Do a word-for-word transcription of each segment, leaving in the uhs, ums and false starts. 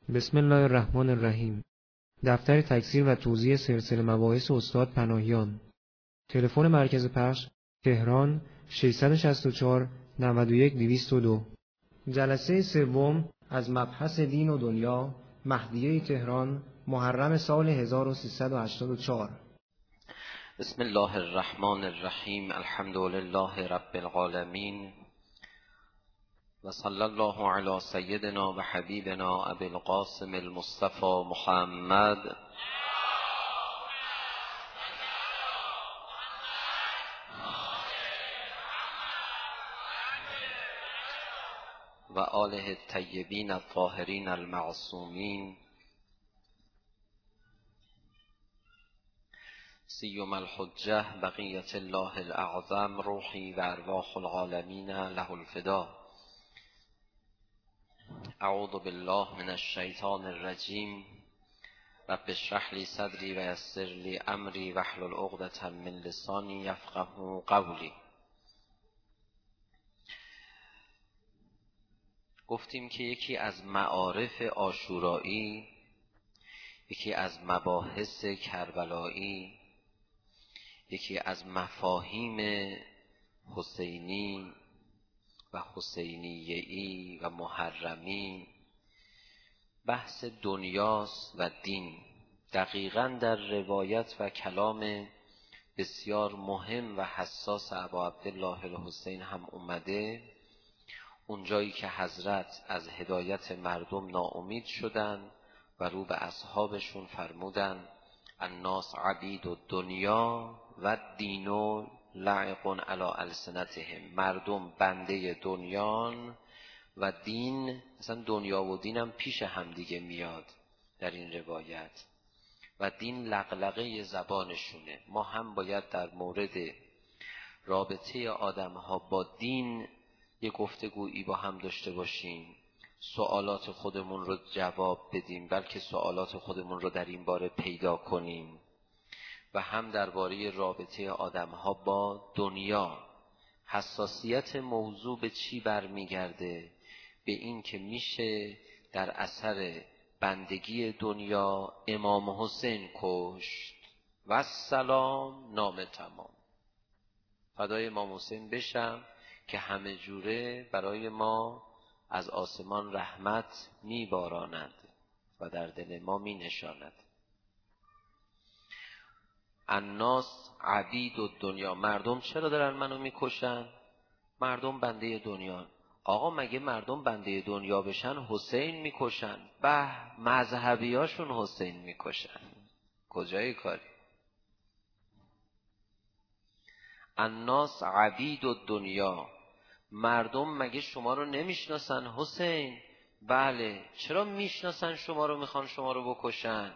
بسم الله الرحمن الرحیم. دفتر تکثیر و توزیع سلسله مباحث استاد پناهیان. تلفن مرکز پخش تهران ششصد و شصت و چهار نود و یک دویست و دو. جلسه سوم از مبحث دین و دنیا، مهدیه تهران، محرم سال هزار و سیصد و هشتاد و چهار. بسم الله الرحمن الرحیم. الحمد لله رب العالمین و صلی الله علی سیدنا و حبیبنا ابی القاسم المصطفى محمد و آله الطیبین الطاهرین المعصومین سیما الحجه بقیت الله الاعظم روحی و ارواح العالمین له الفدا. اعوذ بالله من الشیطان الرجیم. رب اشرح لی صدری و یسر لی امری واحلل عقدة من لسانی یفقهوا قولی. گفتیم که یکی از معارف عاشورایی، یکی از مباحث کربلایی، یکی از مفاهیم حسینی و حسینیه‌ای و محرمی بحث دنیاست و دین. دقیقاً در روایت و کلام بسیار مهم و حساس ابا عبدالله الحسین هم اومده، اونجایی که حضرت از هدایت مردم ناامید شدن و رو به اصحابشون فرمودن الناس عبید الدنیا و دین لعق علی السنتهم. مردم بنده دنیان و دین، مثلا دنیا و دین هم پیش هم دیگه میاد در این روایت، و دین لقلقه زبانشونه. ما هم باید در مورد رابطه آدم ها با دین یک گفتگویی با هم داشته باشیم، سوالات خودمون رو جواب بدیم، بلکه سوالات خودمون رو در این باره پیدا کنیم، و هم درباره رابطه آدم ها با دنیا. حساسیت موضوع به چی برمیگرده؟ به این که میشه در اثر بندگی دنیا امام حسین کشت و سلام نام تمام. فدای امام حسین بشم که همه جوره برای ما از آسمان رحمت میباراند و در دل ما می نشاند. الناس عبید الدنیا. مردم چرا دارن منو میکشن؟ مردم بنده دنیا. آقا مگه مردم بنده دنیا بشن حسین میکشن؟ به مذهبیاشون حسین میکشن. کجای کاری؟ الناس عبید الدنیا. مردم مگه شما رو نمیشناسن حسین؟ بله. چرا میشناسن شما رو، میخوان شما رو بکشن؟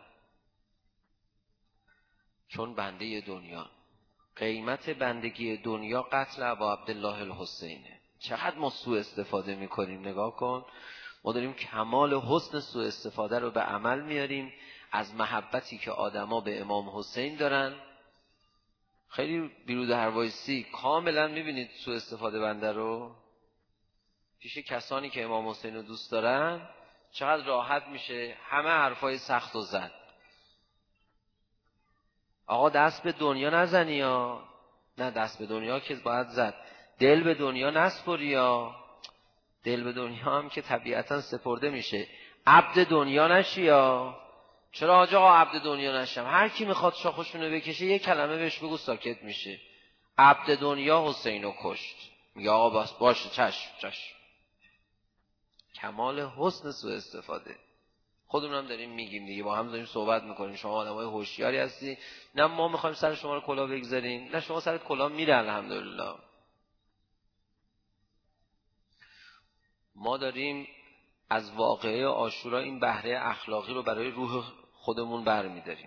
چون بنده دنیا. قیمت بندگی دنیا قتل ابا عبدالله الحسینه. چقدر ما سوء استفاده میکنیم، نگاه کن. ما داریم کمال حسن سوء استفاده رو به عمل میاریم از محبتی که آدما به امام حسین دارن. خیلی بیرود هروایسی کاملا میبینید سوء استفاده بنده رو پیش کسانی که امام حسین رو دوست دارن. چقدر راحت میشه همه حرفای سخت و زد. آقا دست به دنیا نزنی یا نه، دست به دنیا که باید زد. دل به دنیا نسپری یا دل به دنیا هم که طبیعتا سپرده میشه. عبد دنیا نشی یا چرا آجا آقا عبد دنیا نشم؟ هر کی میخواد شاخشونو بکشه یه کلمه بهش بگو ساکت میشه. عبد دنیا حسینو کشت. میگه آقا باش باشه چشم چشم. کمال حسن سوء استفاده. خودمون هم داریم میگیم دیگه، با هم داریم صحبت میکنیم. شما آدمای هوشیاری هستی، نه ما میخوایم سر شما رو کلاه بگذاریم، نه شما سرت کلاه میره. الحمدلله ما داریم از واقعه عاشورا این بهره اخلاقی رو برای روح خودمون برمیداریم.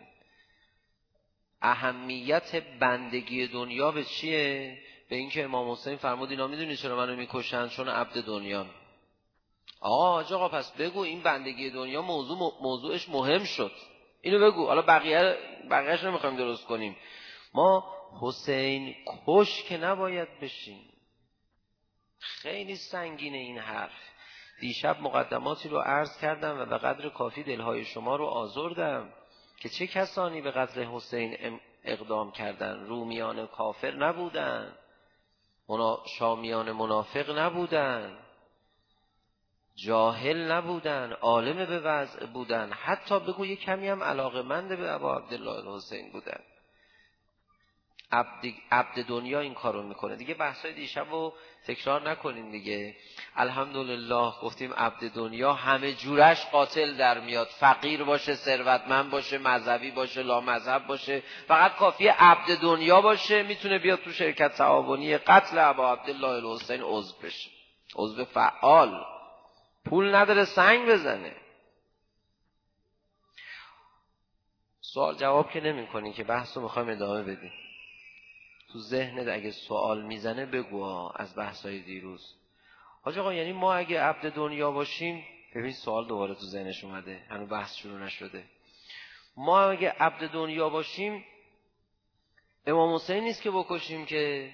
اهمیت بندگی دنیا به چیه؟ به اینکه امام حسین فرمود اینا میدونی چرا منو میکشن؟ چون عبد دنیا. آقا آقا پس بگو این بندگی دنیا موضوع موضوعش مهم شد، اینو بگو. حالا بقیه بقیه‌اش نمیخوایم درست کنیم. ما حسین کش که نباید بشیم. خیلی سنگینه این حرف. دیشب مقدماتی رو عرض کردم و به قدر کافی دلهای شما رو آزردم که چه کسانی به قتل حسین اقدام کردن. رومیان کافر نبودن، منا... شامیان منافق نبودن، جاهل نبودن، عالم به وضع بودن، حتی بگو یک کمی هم علاقه‌مند به ابا عبدالله الحسین بودن. عبد, عبد دنیا این کارو میکنه دیگه. بحثای دیشب رو تکرار نکنیم دیگه. الحمدلله گفتیم عبد دنیا همه جورش قاتل در میاد، فقیر باشه، ثروتمند باشه، مذهبی باشه، لامذهب باشه، فقط کافیه عبد دنیا باشه میتونه بیاد تو شرکت تعاونی قتل ابا عبدالله الحسین عضو بشه، عضو فعال. پول نداره سنگ بزنه. سوال جواب که نمی کنی که بحث رو میخوایم ادامه بدیم. تو ذهنت اگه سوال میزنه بگو از بحثای دیروز. حاج آقا یعنی ما اگه عبد دنیا باشیم، ببین سوال دوباره تو ذهنش اومده، هنوز بحث شروع نشده. ما اگه عبد دنیا باشیم امام حسین نیست که بکشیم که.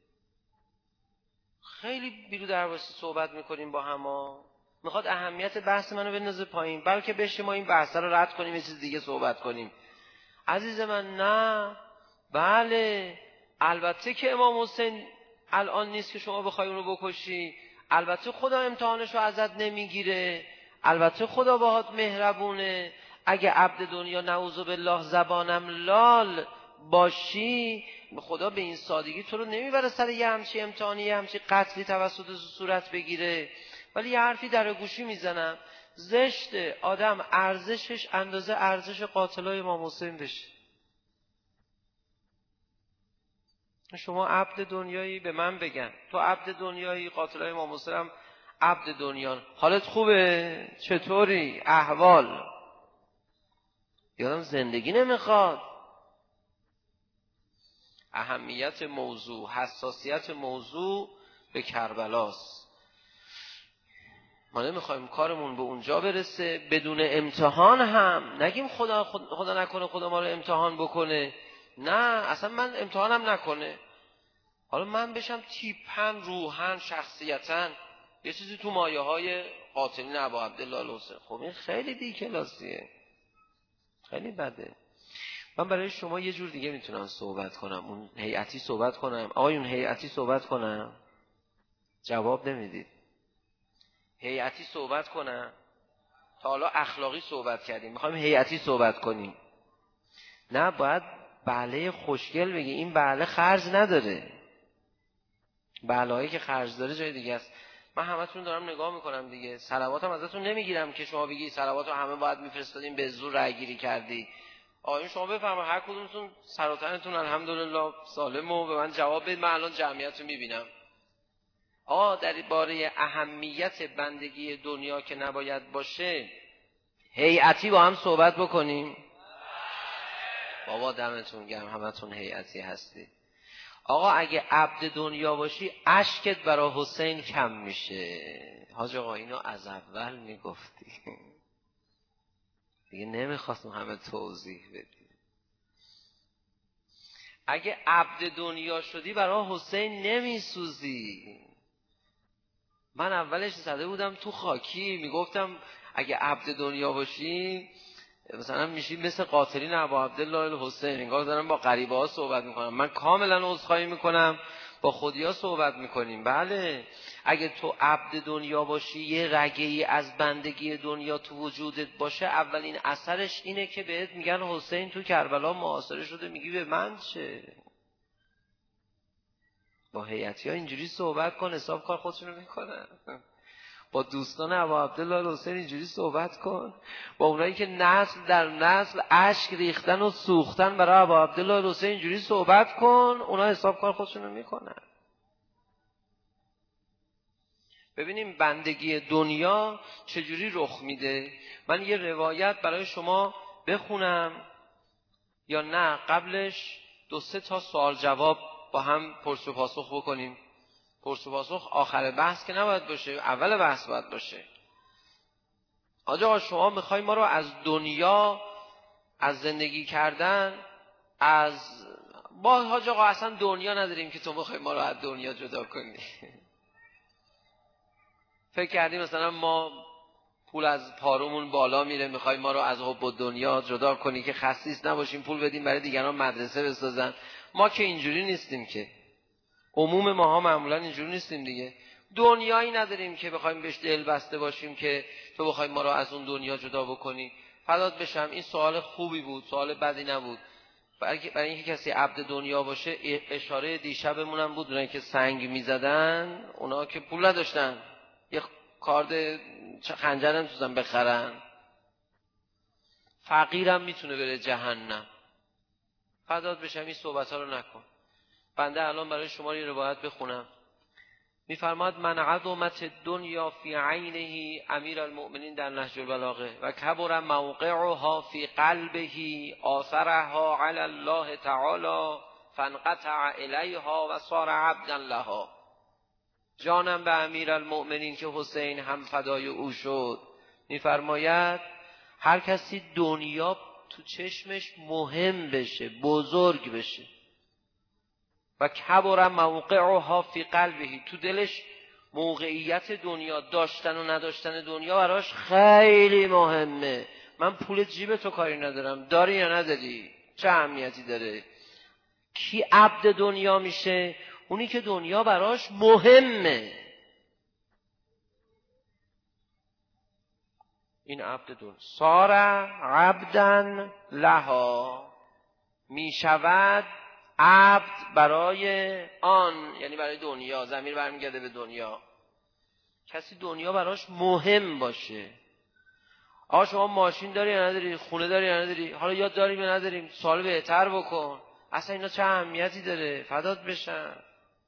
خیلی بیرو درواسی صحبت میکنیم با هم. میخواد اهمیت بحث منو بندازه پایین، بلکه بشه ما این بحث رو رد کنیم یه چیز دیگه صحبت کنیم. عزیز من نه، بله البته که امام حسین الان نیست که شما بخوای اونو بکشی، البته خدا امتحانشو ازت نمیگیره، البته خدا باهات مهربونه. اگه عبد دنیا نعوذ بالله زبانم لال باشی، خدا به این سادگی تو رو نمیبره سر یه همچی امتحانی، یه همچی قتلی توسط صورت بگیره. ولی یه حرفی در گوشی میزنم، زشته آدم ارزشش اندازه ارزش قاتلای امام حسین بشه. شما عبد دنیایی به من بگن، تو عبد دنیایی، قاتلای امام حسین هم عبد دنیان، حالت خوبه؟ چطوری؟ احوال؟ یادم زندگی نمیخواد. اهمیت موضوع، حساسیت موضوع به کربلاست. ما نمیخوایم کارمون به اونجا برسه بدون امتحان هم نگیم خدا خدا نکنه خدا ما رو امتحان بکنه. نه اصلا من امتحانم نکنه، حالا من بشم تیپن روحن شخصیتن یه چیزی تو مایه های قاتلین ابا عبدالله الحسین. خب این خیلی دی کلاسیه، خیلی بده. من برای شما یه جور دیگه میتونم صحبت کنم، اون هیئتی صحبت کنم. آقایون هیئتی صحبت کنم؟ جواب نمیدید. هیئتی صحبت کنم؟ تا حالا اخلاقی صحبت کردیم، میخوایم هیئتی صحبت کنیم. نه باید بله خوشگل بگی، این بله خرج نداره. بلایی که خرج داره جای دیگه است. من همتون دارم نگاه میکنم دیگه، صلواتم ازتون نمیگیرم که شما بگی صلواتو همه باید میفرستادیم به زور رای گیری کردی. آقایون شما بفرمایید هر کدومتون سر و تنتون الحمدلله سالم و به من جواب بدید. من الان جمعیت رو میبینم. آقا در باره اهمیت بندگی دنیا که نباید باشه هیئتی با هم صحبت بکنیم. بابا دمتون گرم همتون هیئتی هستی. آقا اگه عبد دنیا باشی اشکت برای حسین کم میشه. حاج آقا اینو از اول میگفتی دیگه نمیخواستم همه توضیح بدی. اگه عبد دنیا شدی برای حسین نمیسوزی. من اولش زده بودم تو خاکی، میگفتم اگه عبد دنیا باشی مثلا میشی مثل قاتلین ابا عبدالله الحسین، انگار دارم با غریبه ها صحبت میکنم. من کاملا عذرخواهی میکنم، با خودیا صحبت میکنیم. بله اگه تو عبد دنیا باشی، یه رگه‌ای از بندگی دنیا تو وجودت باشه، اولین اثرش اینه که بهت میگن حسین تو کربلا محاصره شده، میگی به من چه؟ با هیئتی ها اینجوری صحبت کن، حساب کار خودشونو میکنن. با دوستان ابا عبدالله الحسین اینجوری صحبت کن، با اونایی که نسل در نسل اشک ریختن و سوختن برای ابا عبدالله الحسین اینجوری صحبت کن، اونا حساب کار خودشونو میکنن. ببینیم بندگی دنیا چجوری رخ میده. من یه روایت برای شما بخونم یا نه قبلش دو سه تا سوال جواب با هم پرس و پاسخ بکنیم. پرس و پاسخ آخر بحث که نباید باشه، اول بحث باید باشه. حاج آقا شما میخوای ما رو از دنیا، از زندگی کردن، از با حاج آقا اصلا دنیا نداریم که تو میخوای ما رو از دنیا جدا کنی. فکر کردیم مثلا ما پول از پارومون بالا میره، میخوای ما رو از حب دنیا جدا کنی که خسیس نباشیم، پول بدیم برای دیگران مدرسه بسازن. ما که اینجوری نیستیم، که عموم ماها معمولا اینجوری نیستیم دیگه. دنیایی نداریم که بخوایم بهش دل بسته باشیم که تو بخوای ما رو از اون دنیا جدا بکنی. فدات بشم، این سوال خوبی بود، سوال بدی نبود. برای برای اینکه کسی عبد دنیا باشه، اشاره دیشبمون هم بود، اونایی که سنگ میزدن، اونا که پول نداشتن، یه کارد خنجر نمیتونن بخرن. فقیرم میتونه بره جهنم. فدات بشم، این صحبت ها رو نکن. بنده الان برای شما یه روایت بخونم. میفرماد من عظمت دنیا فی عینه، امیر المؤمنین در نهج البلاغه، و کبر موقعها فی قلبه، آثرها علی الله تعالی فانقطع الیها و صار عبدا لها. جانم به امیر المؤمنین که حسین هم فدای او شد، میفرماید هر کسی دنیا تو چشمش مهم بشه، بزرگ بشه، و کبر موقعها فی قلبه، تو دلش موقعیت دنیا، داشتن و نداشتن دنیا براش خیلی مهمه. من پول جیب تو کاری ندارم، داری یا نداری، چه اهمیتی داره. کی عبد دنیا میشه؟ اونی که دنیا براش مهمه. این عبد دنیا صار عبدن لها، میشود عبد برای آن، یعنی برای دنیا. ضمیر برمیگرده به دنیا. کسی دنیا براش مهم باشه. آقا شما ماشین داری یا نداری، خونه داری یا نداری، حالا یا داریم یا نداریم، سوال بهتر بکن. اصلا اینا چه اهمیتی داره؟ فدات بشن.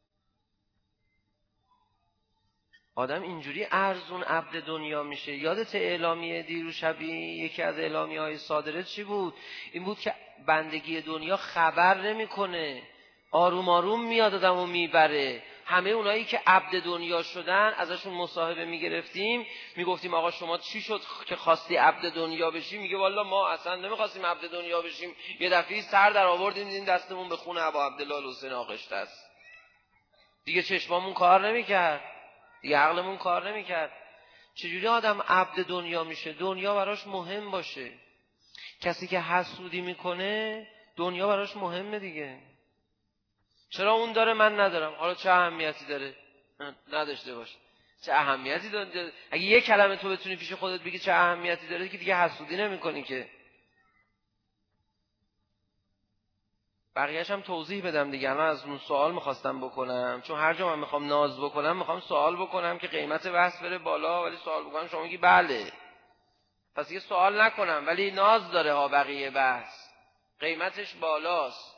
آدم اینجوری ارزون عبد دنیا میشه. یادت اعلامیه دیرو شبی یکی از اعلامیه های صادره چی بود؟ این بود که بندگی دنیا خبر نمیکنه، آروم آروم میاد آدمو میبره. همه اونایی که عبد دنیا شدن ازشون مصاحبه میگرفتیم، میگفتیم آقا شما چی شد که خواستی عبد دنیا بشی؟ میگه والا ما اصلا نمیخواستیم عبد دنیا بشیم، یه دفعه سر در آوردیم دیدیم دستمون به خون ابا عبدالله حسین آغشته است. دیگه چشمامون کار نمیکرد، دیگه عقلمون کار نمیکرد. چجوری آدم عبد دنیا میشه؟ دنیا براش مهم باشه. کسی که حسودی میکنه دنیا براش مهمه دیگه. چرا اون داره من ندارم؟ حالا چه اهمیتی داره؟ نداشته باشه، چه اهمیتی داره؟ اگه یه کلمه تو بتونی پیش خودت بگی چه اهمیتی داره که دیگه حسودی نمیکنی که. بقیه‌اش هم توضیح بدم دیگه. الان از اون سوال میخواستم بکنم، چون هر جا من میخوام ناز بکنم میخوام سوال بکنم که قیمت بحث بره بالا، ولی سوال بکنم شما میگی بله، پس یه سوال نکنم ولی ناز داره ها، بقیه بحث قیمتش بالاست.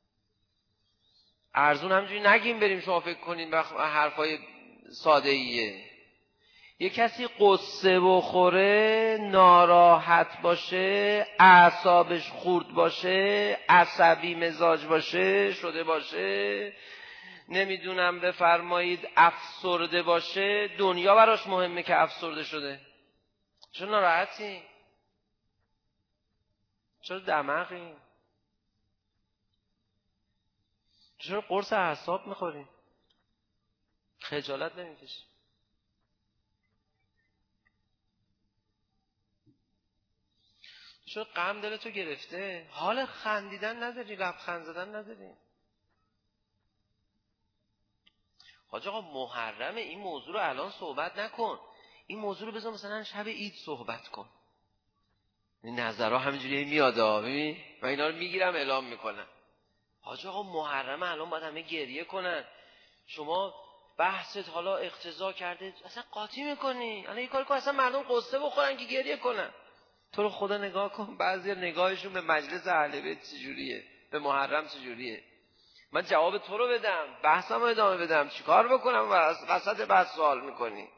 ارزون همجوری نگیم بریم شما فکر کنین بخ... حرفای ساده ایه. یه کسی قصه بخوره، ناراحت باشه، اعصابش خورد باشه، عصبی مزاج باشه، شده باشه، نمیدونم بفرمایید افسرده باشه، دنیا براش مهمه که افسرده شده. چرا ناراحتی؟ چرا دماغی؟ چرا قرص اعصاب میخوری؟ خجالت نمیکشی؟ چرا غم دلتو گرفته؟ حال خندیدن نداری، لبخند زدن نداری؟ حاج آقا محرم، این موضوع رو الان صحبت نکن، این موضوع رو بذار مثلا شب عید صحبت کن. این نظرها همینجوری میاد ها، ببین من اینا رو میگیرم اعلام میکنم. حاج آقا محرم الان باید همه گریه کنن، شما بحثت حالا اقتضا کرده اصلا قاطی میکنی. الان یه کاری کن اصلا مردم قصه بخورن که گریه کنن. تو رو خدا نگاه کن بعضی نگاهشون به مجلس اهل بیت چجوریه، به محرم چجوریه. من جواب تو رو بدم، بحثم رو ادامه بدم، چیکار بکنم؟ وسط بحث سوال میکنی.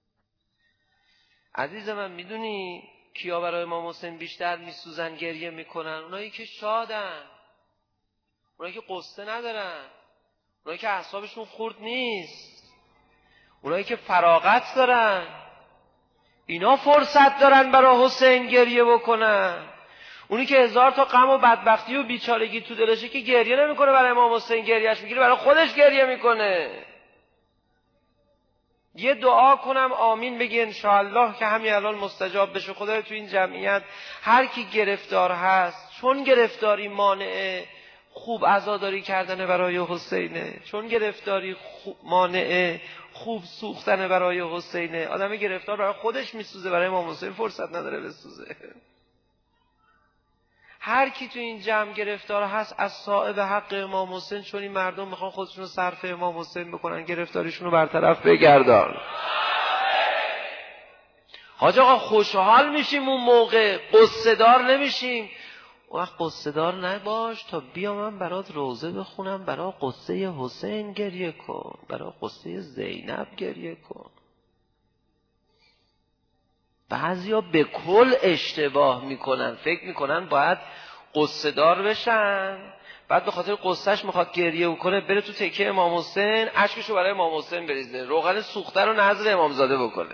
عزیز من میدونی کیا برای امام حسین بیشتر میسوزن گریه میکنن؟ اونایی که شادن، اونایی که قصه ندارن، اونایی که اعصابشون خورد نیست، اونایی که فراغت دارن. اینا فرصت دارن برای حسین گریه بکنن. اونی که هزار تا غم و بدبختی و بیچارگی تو دلشه که گریه نمیکنه برای امام حسین، گریهش میگیره برای خودش گریه میکنه. یه دعا کنم آمین بگی انشاءالله که همین الان مستجاب بشه. خدای تو این جمعیت هر کی گرفتار هست، چون گرفتاری مانع خوب عزاداری کردن برای حسینه، چون گرفتاری خوب مانع خوب سوختن برای حسینه. آدم گرفتار برای خودش میسوزه، برای امام حسین فرصت نداره بسوزه. هر کی تو این جمع گرفتار هست از صاحب حق امام حسین، چون این مردم میخوان خودشونو صرف امام حسین بکنن، گرفتاریشونو برطرف بگردان. حاج آقا خوشحال میشیم اون موقع، قصه دار نمیشیم. وقت قصه دار نباش تا بیا من برات روزه بخونم، برای قصه حسین گریه کن، برای قصه زینب گریه کن. بعضیا به کل اشتباه میکنن، فکر میکنن باید قصه دار بشن، بعد به خاطر قصهش میخواد گریه کنه بره تو تکه امام حسین اشکشو برای امام حسین بریزه، روغن سوخته رو نذر امامزاده بکنه.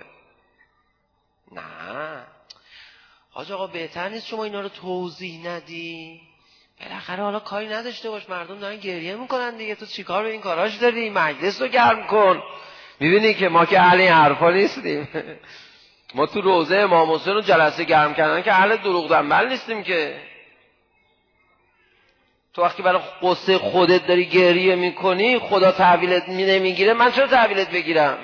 نه حاج آقا بهتر نیست شما اینا رو توضیح ندی؟ بالاخره حالا کاری نداشته باش، مردم دارن گریه میکنن دیگه، تو چیکار به این کاراش داری؟ مجلس رو گرم کن. میبینی که ما که اهل این حرفا نیستیم. ما تو روزه امام حسین رو جلسه گرم کردن که اهل دروغ دنبل نیستیم که. تو وقتی برای قصه خودت داری گریه میکنی خدا تحویلت می نمیگیره، من چرا تحویلت بگیرم؟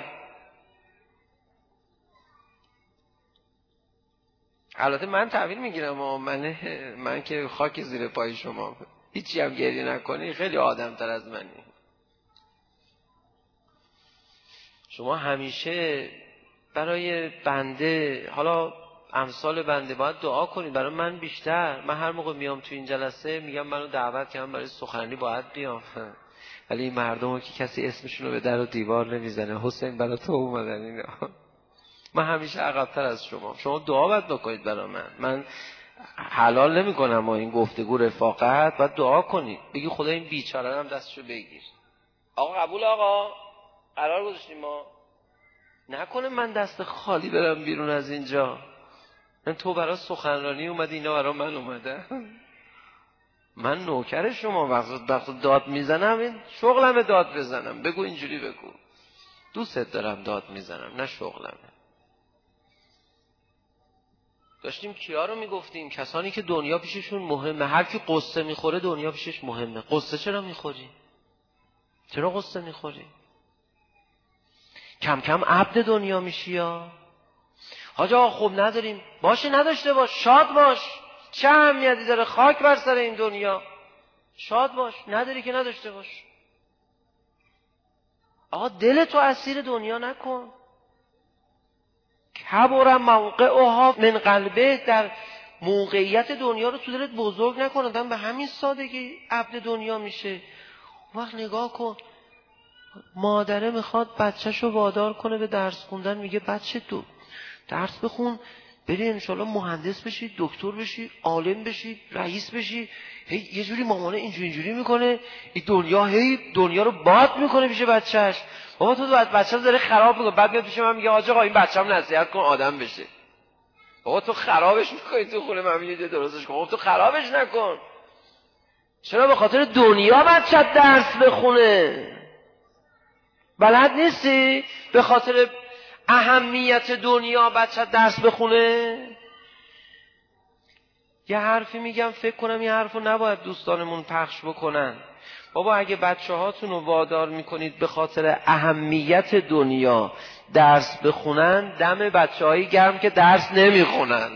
البته من تحویل میگیرم اما من من که خاک زیر پای شما، هیچی هم گریه نکنی خیلی آدم تر از منی. شما همیشه برای بنده، حالا امثال بنده، باید دعا کنید برای من بیشتر. من هر موقع میام تو این جلسه میگم منو دعوت کردن برای سخنرانی باید بیام، ولی این مردمو که کسی اسمشون رو به در و دیوار نمیزنه. حسین برای تو اومدن اینا. من همیشه عقب‌تر از شما. شما دعا باید بکنید برای من. من حلال نمی کنم ما این گفتگو رفاقت، باید دعا کنید بگی خدا این بیچاره هم دستشو بگیر. آقا قبول؟ آقا قرار گذاشتیم ما نکنه من دست خالی برم بیرون از اینجا. من تو برای سخنرانی اومدی، اینا برای من اومده. من نوکر شما، وقت داد میزنم این شغلمه داد بزنم. بگو اینجوری بگو، دوست دارم داد میزنم، نه شغلمه. داشتیم کیا رو میگفتیم؟ کسانی که دنیا پیششون مهمه. هر کی قصه میخوره دنیا پیشش مهمه. قصه چرا میخوری؟ چرا قصه میخوری؟ کم کم عبد دنیا میشی. یا حاج آقا خوب نداریم، باشه نداشته باش، شاد باش، چه اهمیتی داره؟ خاک بر سر این دنیا، شاد باش. نداری که نداشته باش. آقا دل تو اسیر دنیا نکن. کبر موقعها من قلبه، در موقعیت دنیا رو تو دلت بزرگ نکن. آدم به همین سادگی عبد دنیا میشه. وقت نگاه کن، مادره میخواد بچه‌شو وادار کنه به درس خوندن، میگه بچه تو درس بخون، بری انشالله مهندس بشی، دکتر بشی، عالم بشی، رئیس بشی. هی یه جوری مامانه اینجوری اینجوری میکنه، این دنیا هی دنیا رو باد میکنه پیش بچهش. بابا تو بچه رو داره خراب میکنه. بعد میاد پیش من میگه آقا این بچه‌م نصیحت کن آدم بشه. بابا تو خرابش میکنی تو خونه من، میگه درستش کن. بابا تو خرابش نکن. چرا به خاطر دنیا بچه‌ت درس بخونه؟ بلد نیستی به خاطر اهمیت دنیا بچه درس بخونه؟ یه حرفی میگم فکر کنم یه حرفو نباید دوستانمون پخش بکنن. بابا اگه بچه هاتون رو وادار میکنید به خاطر اهمیت دنیا درس بخونن، دم بچه هایی گرم که درس نمیخونن.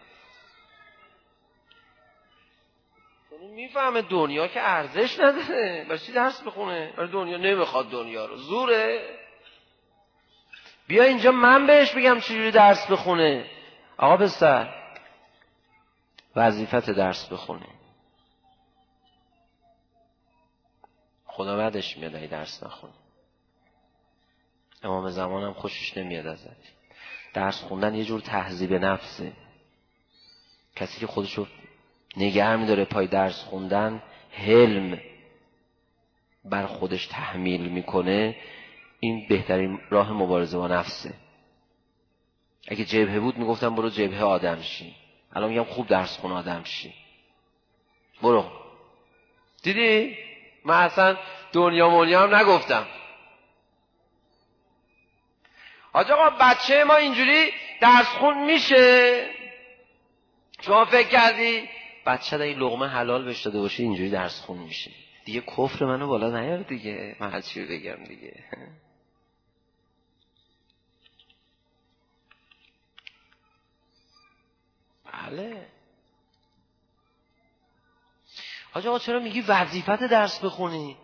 میفهمه دنیا که ارزش نداره، برای چی درس بخونه؟ برای دنیا نمیخواد دنیا رو، زوره. بیا اینجا من بهش بگم چجوری درس بخونه. آقا پسر وظیفت درس بخونه، خدا بعدش میاد ای درس نخونه. امام زمانم خوشش نمیاد ازت. درس خوندن یه جور تهذیب نفسه. کسی که خودشو نگه میداره پای درس خوندن، حلم بر خودش تحمیل میکنه، این بهترین راه مبارزه با نفسه. اگه جبهه بود میگفتم برو جبهه آدم شی، الان میگم خوب درس خون آدم شی. برو. دیدی؟ من اصلا دنیا مونیا هم نگفتم. حاج آقا بچه ما اینجوری درس خون میشه؟ شما فکر کردی بچه اگه لقمه حلال بهش داده باشه اینجوری درس خون میشه؟ دیگه کفر منو بالا نیار دیگه، من هر چی بگم دیگه. بله. حاج آقا چرا میگی وظیفت درس بخونی؟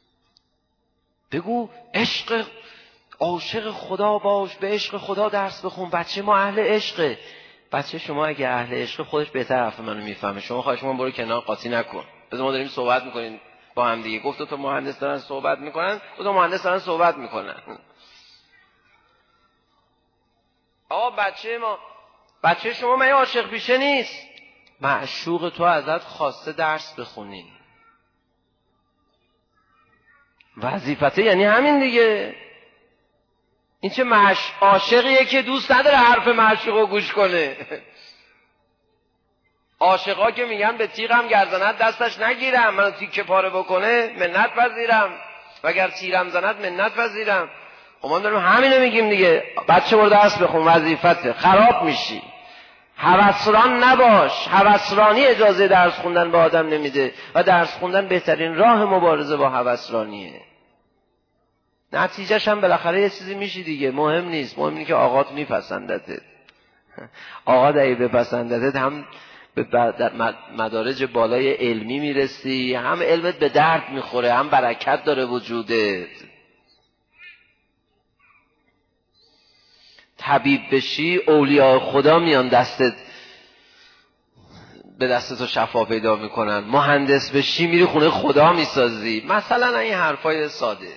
بگو عشق عاشق خدا باش، به عشق خدا درس بخون. بچه ما اهل عشقه. بچه شما اگه اهل عشق خودش بهتر حرف منو میفهمه. شما خواهش من برو کنار قاطی نکن. بذار ما داریم صحبت میکنیم با هم دیگه. گفت تو مهندس دارن صحبت میکنن، دو تا مهندس دارن صحبت میکنن. آقا بچه ما، بچه شما من عاشق بیشه نیست، معشوق تو ازت خواسته درس بخونی. وظیفته یعنی همین دیگه. این چه مش عاشقیه که دوست نداره حرف معشوقو گوش کنه. عاشقا که میگن به تیغم گردنت دستش نگیرم، منو تیکه پاره بکنه منت پذیرم، وگر تیرم زند منت پذیرم. خب ما داریم همینو میگیم دیگه. بچه برو درس بخون، وظیفته. خراب میشی. هوسران نباش. هوسرانی اجازه درس خوندن به آدم نمیده و درس خوندن بهترین راه مبارزه با هوسرانیه. نتیجهش هم بالاخره یه چیزی میشی دیگه. مهم نیست، مهم اینه که آقات میپسندتت. آقا اگه بپسندتت هم به مدارج بالای علمی میرسی، هم علمت به درد میخوره، هم برکت داره وجودت. طبیب بشی اولیاء خدا میان دستت، به دست تو شفا پیدا میکنن. مهندس بشی میری خونه خدا میسازی. مثلا این حرفای ساده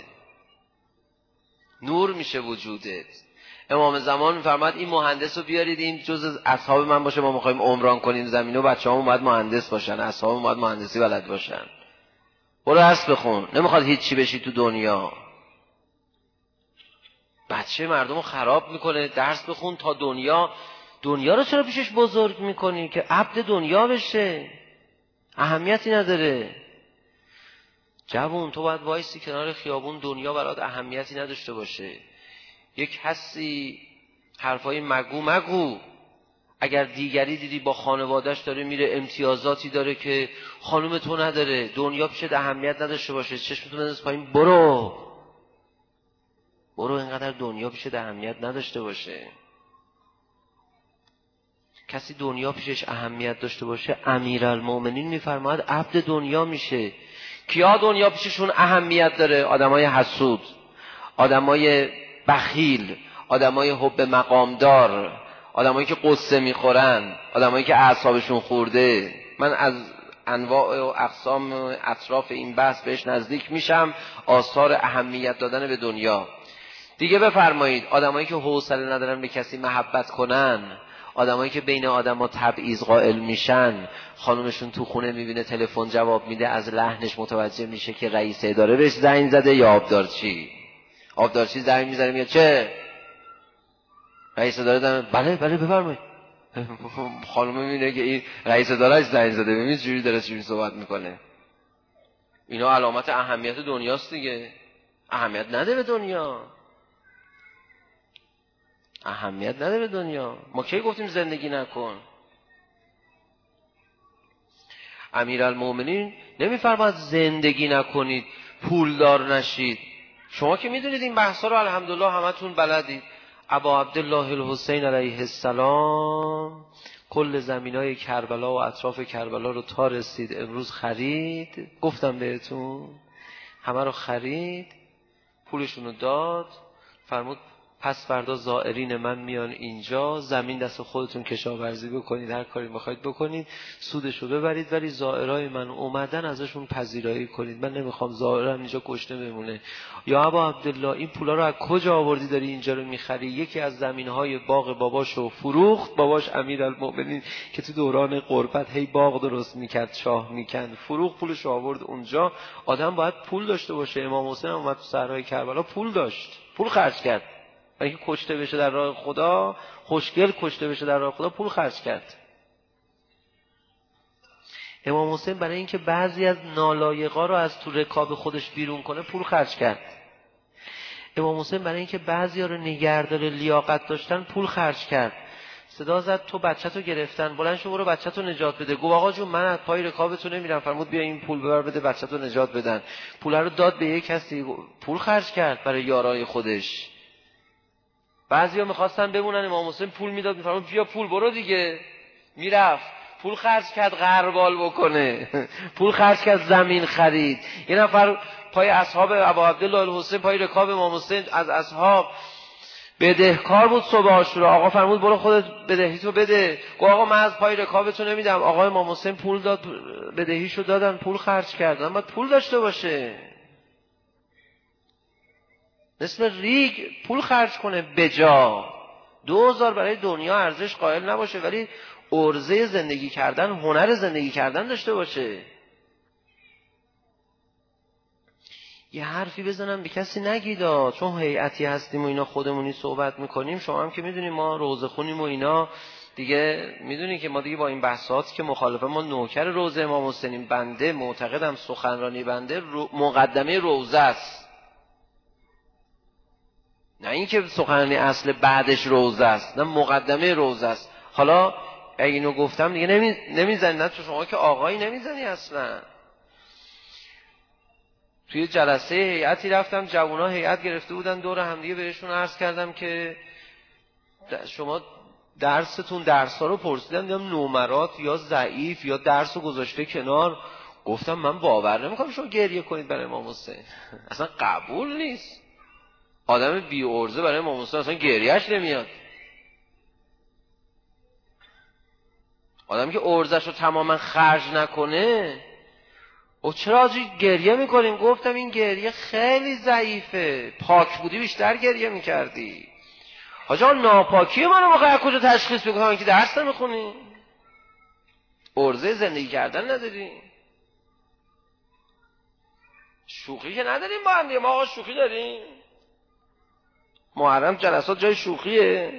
نور میشه وجودت. امام زمان میفرماد این مهندس رو بیارید، این جز اصحاب من باشه، ما میخوایم عمران کنیم زمین و بچه هم باید مهندس باشن، اصحاب باید مهندسی بلد باشن. برو درس بخون. نمیخواد هیچی بشی تو دنیا. بچه مردم رو خراب میکنه. درس بخون تا دنیا. دنیا رو چرا پیشش بزرگ میکنی که عبد دنیا بشه؟ اهمیتی نداره. جوون تو باید وایسی کنار خیابون، دنیا برات اهمیتی نداشته باشه. یک حسی حرفای مگو مگو. اگر دیگری دیدی با خانوادهش داره میره، امتیازاتی داره که خانوم تو نداره، دنیا پیشت اهمیت نداشته باشه، چشمتون بنداز پایین، برو برو. اینقدر دنیا پیشت اهمیت نداشته باشه. کسی دنیا پیشش اهمیت داشته باشه، امیرالمومنین میفرماید عبد دنیا میشه. کیا دنیا پیششون اهمیت داره؟ آدمای حسود، آدمای بخیل، آدمای حب مقامدار، آدمایی که قصه میخورن، آدمایی که اعصابشون خورده. من از انواع و اقسام اطراف این بحث بهش نزدیک میشم. آثار اهمیت دادن به دنیا. دیگه بفرمایید آدمایی که حوصله ندارن به کسی محبت کنن، آدمایی که بین آدما تبعیض قائل میشن، خانومشون تو خونه میبینه تلفن جواب میده، از لحنش متوجه میشه که رئیس اداره بهش زنگ زده یا آبدارچی. آبدارچی زنگ میزنه میگه چه؟ رئیس اداره دارن. بله بله بفرمایید. خانومه میبینه که این رئیس ادارهش زنگ زده، ببین چجوری داره چجوری صحبت میکنه. اینا علامت اهمیت دنیاست دیگه. اهمیت نده به دنیا. اهمیت نده به دنیا. ما کی گفتیم زندگی نکن؟ امیرالمومنین نمیفرماد زندگی نکنید، پولدار نشید. شما که میدونید این بحثا رو الحمدلله همتون بلدید. ابا عبدالله الحسین علیه السلام کل زمینای کربلا و اطراف کربلا رو تا رسید امروز خرید. گفتم بهتون همه رو خرید، پولشون رو داد، فرمود پس فردا زائرین من میان اینجا، زمین دست خودتون کشاورزی بکنید، هر کاری بخواید بکنید، سودشو ببرید، ولی زائرای من اومدن ازشون پذیرایی کنید. من نمیخوام زائرم اینجا کشته بمونه. یا ابا عبدالله این پولا رو از کجا آوردی داری اینجا رو میخری؟ یکی از زمینهای باغ باباشو فروخت. باباش امیرالمومنین که تو دوران غربت هی باغ درست میکرد، شاه میکند، فروخت، پولش آورد اونجا. آدم باید پول داشته باشه. امام حسین اومد تو صحرای کربلا پول داشت، پول خرج کرد. برای اینکه کشته بشه در راه خدا، خوشگل کشته بشه در راه خدا، پول خرج کرد. امام حسین برای اینکه بعضی از نالایقا رو از تو رکاب خودش بیرون کنه پول خرج کرد. امام حسین برای اینکه بعضیا رو نگهدار لیاقت داشتن پول خرج کرد. صدا زد تو بچه‌تو گرفتن، بلند شو برو بچه‌تو نجات بده. گفت آقا جون من از پای رکابتون نمیرم. فرمود بیا این پول ببر بده بچه‌تو نجات بدن. پول رو داد به یک کسی، پول خرج کرد برای یارای خودش. بعضیا می‌خواستن بمونن، امام حسین پول میداد، میفرمود بیا پول برو دیگه. میرفت پول خرج کرد غربال بکنه. پول خرج کرد زمین خرید. یه نفر پای اصحاب ابا عبدالله الحسین پای رکاب امام حسین از اصحاب بدهکار بود صبح عاشورا. آقا فرمود برو خودت بدهیتو بده. گفت آقا من از پای رکابتو نمیدم. آقا امام حسین پول داد، بدهیشو دادن، پول خرج کردن. باید پول داشته باشه، مثل ریگ پول خرج کنه بجا. دو هزار برای دنیا ارزش قائل نباشه، ولی ارزه زندگی کردن، هنر زندگی کردن داشته باشه. یه حرفی بزنم به کسی نگیدا، چون هیئتی هستیم و اینا خودمونی صحبت میکنیم. شما هم که میدونیم ما روزه خونیم و اینا دیگه، میدونی که ما دیگه با این بحثات که مخالفه، ما نوکر روزه امام حسینیم. بنده معتقدم سخنرانی بنده رو مقدمه روزه است، نه اینکه سخنرانی اصل بعدش روزه است، نه مقدمه روزه است. حالا اگه اینو گفتم دیگه نمی... نمیزنی، نه تو شما که آقایی نمیزنی اصلا. توی جلسه هیئتی رفتم، جوونا هیئت گرفته بودن دور هم دیگه، بهشون عرض کردم که شما درستون درس‌ها رو پرسیدم، دیدم نمرات یا ضعیف یا درس رو گذاشته کنار. گفتم من باور نمی‌کنم شما گریه کنید برای امام حسین، اصلا قبول نیست. آدم بی ارزه برای امام حسین اصلا گریهش نمیاد. آدمی که ارزش رو تماما خرج نکنه او چرا آجی گریه میکنیم؟ گفتم این گریه خیلی ضعیفه، پاک بودی بیشتر گریه میکردی. حاجی ناپاکی ما رو بخواه کجا تشخیص بکنم که درس نمیخونی؟ ارزه زندگی کردن نداری؟ شوخی که نداریم با هم دیگه. ما آقا شوخی داریم؟ محرم جلسات جای شوخیه؟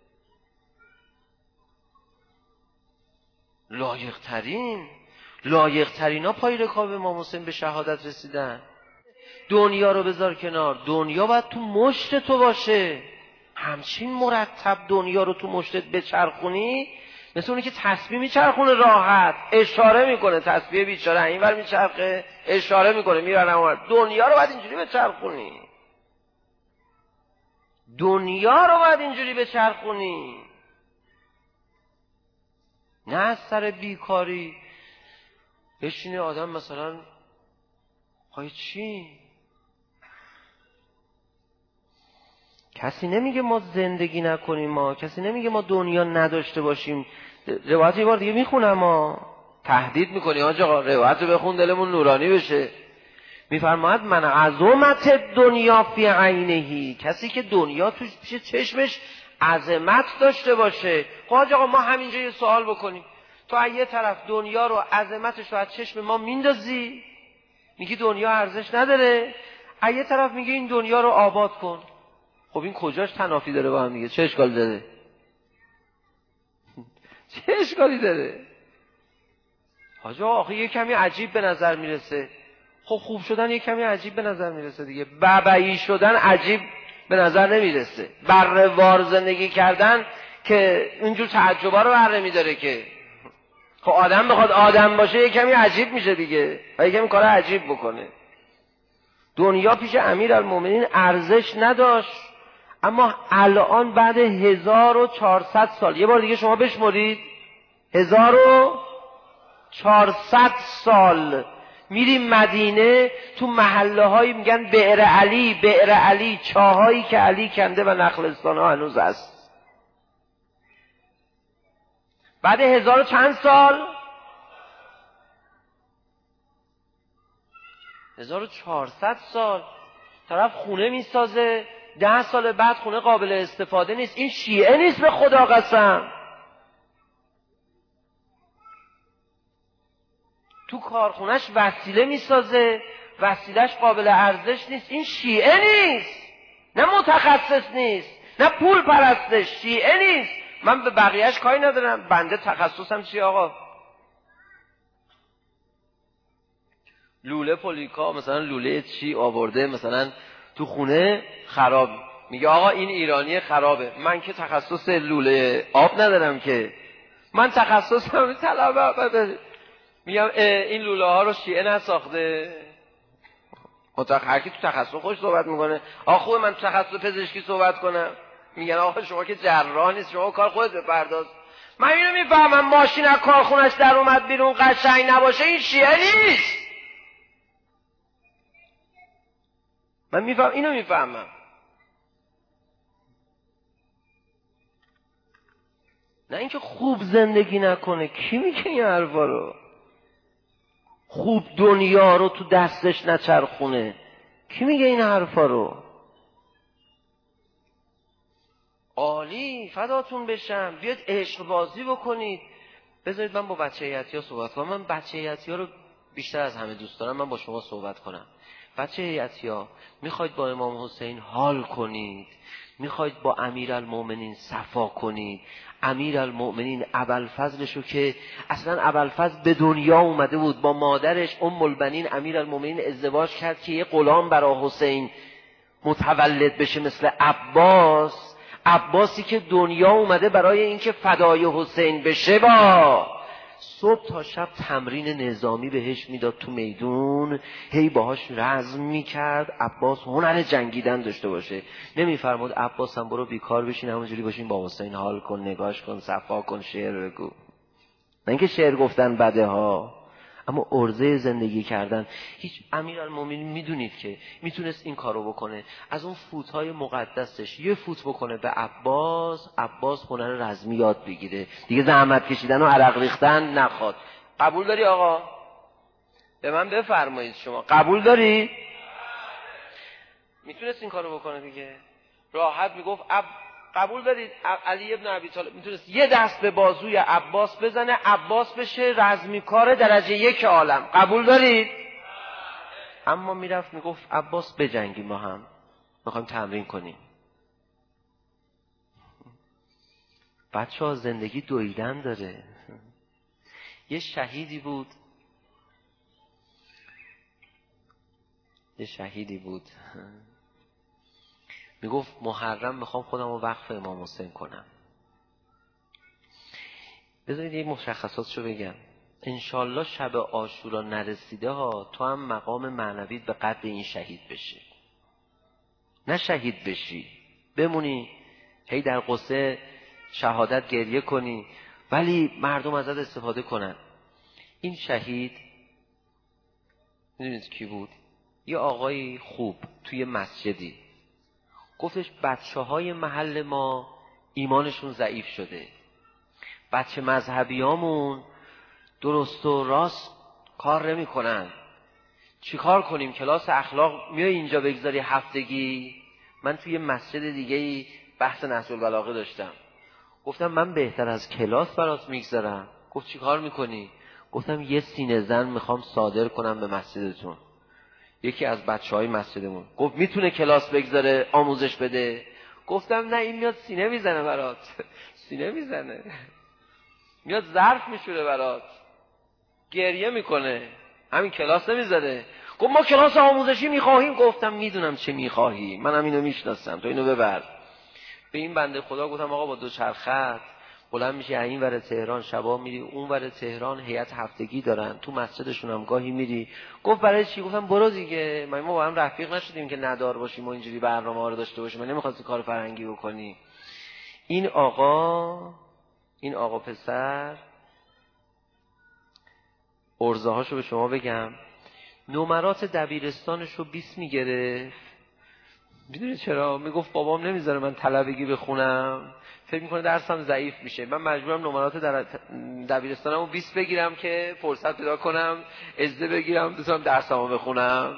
لایق ترین لایق ترین ها پای رکاب امام حسین به شهادت رسیدن. دنیا رو بذار کنار، دنیا باید تو مشت تو باشه. همچین مرتب دنیا رو تو مشتت بچرخونی، مثل اونی که تسبیح میچرخونه راحت، اشاره میکنه تسبیح بیچاره اینور میچرخه، اشاره میکنه میبرن اونور. دنیا رو باید اینجوری بچرخونی، دنیا رو باید اینجوری بچرخونی، نه از سر بیکاری بشینه آدم مثلا های چی؟ کسی نمیگه ما زندگی نکنیم، ما کسی نمیگه ما دنیا نداشته باشیم. روایت یه بار دیگه میخونم، ما تهدید میکنی آقا روایت رو بخون دلمون نورانی بشه. میفرماید من عظمت دنیا فی عینهی، کسی که دنیا توش پیش چشمش عظمت داشته باشه. خب آقا ما همینجا یه سوال بکنیم، تو از یه طرف دنیا رو عظمتش رو از چشم ما میندازی، میگی دنیا ارزش نداره، از یه طرف میگی این دنیا رو آباد کن. خب این کجاش تنافی داره با هم دیگه؟ چه اشکالی داره؟ چه اشکالی داره؟ حاجا آخه یه کمی عجیب به نظر میرسه. خب خوب شدن یه کمی عجیب به نظر میرسه دیگه، ببعی شدن عجیب به نظر نمیرسه. بره‌وار زندگی کردن که اینجور تعجبا رو بر نمیداره که. خب آدم بخواد آدم باشه یه کمی عجیب میشه دیگه و یه کمی کار عجیب بکنه. دنیا پیش امیرالمومنین ارزش نداشت، اما الان بعد هزار و چهارصد سال، یه بار دیگه شما بشمرید، هزار و چهارصد سال میریم مدینه، تو محله هایی میگن بئر علی، بئر علی، چاهایی که علی کنده و نخلستان ها هنوز هست. بعد هزار و چند سال، هزار و چهارصد سال طرف خونه میسازه، ده سال بعد خونه قابل استفاده نیست. این شیعه نیست به خدا قسم. تو کارخونش وسیله میسازه، وسیلهش قابل ارزش نیست. این شیعه نیست، نه متخصص نیست، نه پول پرسته، شیعه نیست. من به بقیهش کاری ندارم، بنده تخصصم چیه آقا؟ لوله پولیکا مثلا لوله چی آورده مثلا تو خونه خراب. میگه آقا این ایرانی خرابه. من که تخصص لوله آب ندارم که، من تخصصم طلبه. میگم این لوله ها رو شیعه نساخته. متأخر هر کی تو تخصص خوش صحبت میکنه. آقا خوبه من تو تخصص پزشکی صحبت کنم؟ میگن آقا شما که جراح نیست، شما کار خودت بپرداز. من اینو میفهمم ماشین از کارخونش در اومد بیرون قشنگ نباشه این شیعه نیست. من میفهم اینو میفهمم. نه اینکه خوب زندگی نکنه. کی میگه این حرفا رو؟ خوب دنیا رو تو دستش نچرخونه. کی میگه این حرفا رو؟ عالی، فداتون بشم، بیاد عشق بازی بکنید. بذارید من با بچه هیئتی‌ها صحبت کنم. من بچه هیئتی‌ها رو بیشتر از همه دوست دارم. من با شما صحبت کنم. بچه هیئتی‌ها، میخواید با امام حسین حال کنید، میخواید با امیرالمومنین صفا کنید. امیرالمومنین ابوالفضلشو که اصلا ابوالفضل به دنیا اومده بود، با مادرش ام البنین امیرالمومنین ازدواج کرد که یه غلام برای حسین متولد بشه مثل عباس. عباسی که دنیا اومده برای اینکه فدای حسین بشه، با صبح تا شب تمرین نظامی بهش میداد تو میدون، هی باهاش رزم میکرد. عباس هنر جنگیدن داشته باشه. نمیفرمود عباس هم برو بیکار بشین همونجوری باشین با حسین حال کن، نگاش کن، صفا کن، شعر بگو. نه اینکه شعر گفتن بده ها، اما عرضه زندگی کردن. هیچ امیرالمومنین میدونید که میتونست این کارو بکنه، از اون فوتهای مقدسش یه فوت بکنه به عباس، عباس هنر رزمی یاد بگیره، دیگه زحمت کشیدن و عرق ریختن نخواد. قبول داری آقا؟ به من بفرمایید شما قبول داری؟ میتونست این کارو بکنه دیگه، راحت میگفت اب... قبول دارید؟ علی ابن ابی طالب میتونست یه دست به بازوی عباس بزنه، عباس بشه رزمی کار درجه یک عالم. قبول دارید؟ اما میرفت میگفت عباس بجنگیم با هم، میخوایم تمرین کنیم. بچه ها زندگی دویدن داره. یه شهیدی بود یه شهیدی بود میگفت محرم میخوام خودم رو وقف امام حسین کنم. بذارید یه مشخصاتشو بگم. انشالله شب عاشورا نرسیده ها تو هم مقام معنویت به قدر این شهید بشه. نه شهید بشی بمونی هی در قصه شهادت گریه کنی ولی مردم ازت استفاده کنن. این شهید میدونید کی بود؟ یه آقای خوب توی مسجدی گفتش بچه های محل ما ایمانشون ضعیف شده، بچه مذهبیامون درست و راست کار نمی کنن، چی کار کنیم؟ کلاس اخلاق میای اینجا بگذاری هفتگی؟ من توی مسجد دیگه بحث نهج البلاغه داشتم، گفتم من بهتر از کلاس برات میگذارم. گفت چی کار میکنی؟ گفتم یه سینه زن میخوام صادر کنم به مسجدتون، یکی از بچه های مسجدمون. گفت میتونه کلاس بگذاره آموزش بده؟ گفتم نه، این میاد سینه میزنه برات سینه میزنه، میاد ظرف میشوره برات، گریه میکنه، همین کلاس نمیذاره. گفت ما کلاس آموزشی میخواهیم. گفتم میدونم چه میخواهی، منم اینو میشناسم، تو اینو ببر. به این بنده خدا گفتم آقا با دو چرخت بلند میشه این ور تهران، شبا میری اون ور تهران، هیئت هفتگی دارن تو مسجدشون هم گاهی میری. گفت برای چی؟ گفتم برو دیگه، ما ما با هم رفیق نشدیم که ندار باشیم و اینجوری برنامه‌ها رو داشته باشیم، من نمیخواستی کار فرهنگی بکنی. این آقا این آقا پسر عرضه هاشو به شما بگم، نمرات دبیرستانش رو بیست میگرفت. میدونی چرا؟ میگفت بابام نمیذاره من طلبگی بخونم، فکر میکنه درسم ضعیف میشه، من مجبورم نمرات در دبیرستانمو بیست بگیرم که فرصت پیدا کنم عزه بگیرم بتونم درسمو بخونم.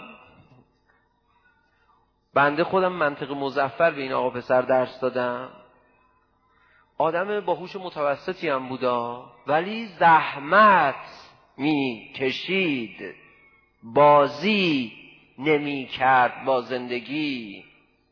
بنده خودم منطق مظفر به این آقا پسر درس دادم، آدم باهوش متوسطی هم بودا ولی زحمت میکشید، بازی نمی کرد با زندگی.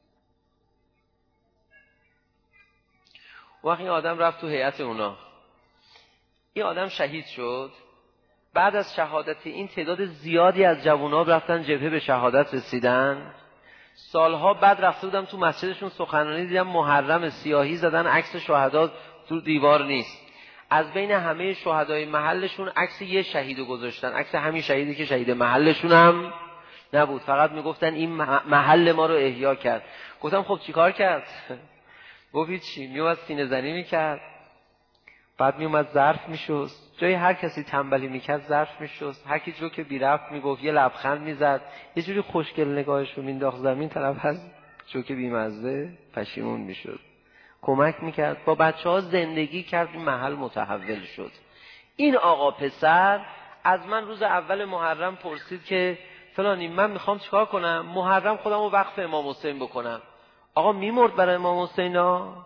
وقتی این آدم رفت تو هیئت اونا، این آدم شهید شد. بعد از شهادت این تعداد زیادی از جوانان رفتن جبهه به شهادت رسیدن. سالها بعد رفته بودم تو مسجدشون سخنرانی، دیدم محرم سیاهی زدن، عکس شهدا تو دیوار نیست. از بین همه شهدای محلشون عکس یه شهیدو گذاشتن، عکس همین شهیدی که شهید محلشون هم نبود، فقط میگفتن این محل ما رو احیا کرد. گفتم خب چیکار کرد؟ گفت چی؟ میومد سینه زنی میکرد، بعد میومد ظرف میشست، جای هر کسی تنبلی میکرد ظرف میشست، هر کی جو که بی رفت میگفت یه لبخند میزد، یه جوری خوشگل نگاهش رو مینداخت زمین، طرف از جو که بیمزه پشیمون میشد. کمک میکرد، با بچه ها زندگی کرد، این محل متحول شد. این آقا پسر از من روز اول محرم پرسید که فلانی من میخوام چیکار کنم؟ محرم خودم رو وقف امام حسین بکنم. آقا میمرد برای امام حسین ها؟